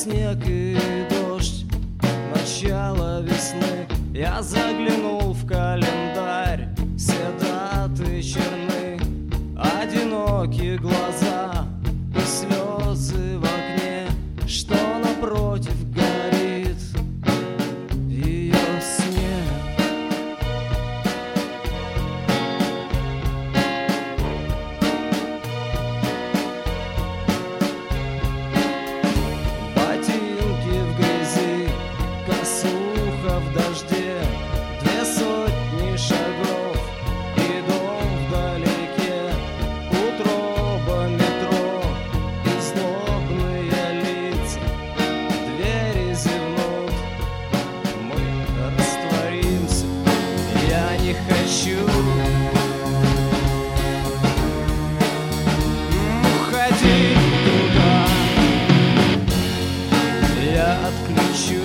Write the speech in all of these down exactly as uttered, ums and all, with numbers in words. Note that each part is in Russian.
снег и дождь, начало весны. Я заглянул в календарь, все даты черны, одинокие глаза и слезы в окне, что напротив горит ее снег. Ботинки в грязи, косуха в дожде, две сотни шагов и дом вдалеке, утроба метро и злобные лица, двери зевнут, мы растворимся. Я не хочу уходить туда, я отключу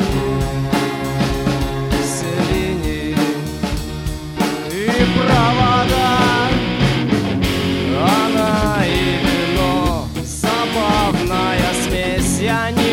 все линии и провода. Она и вино, забавная смесь. Я не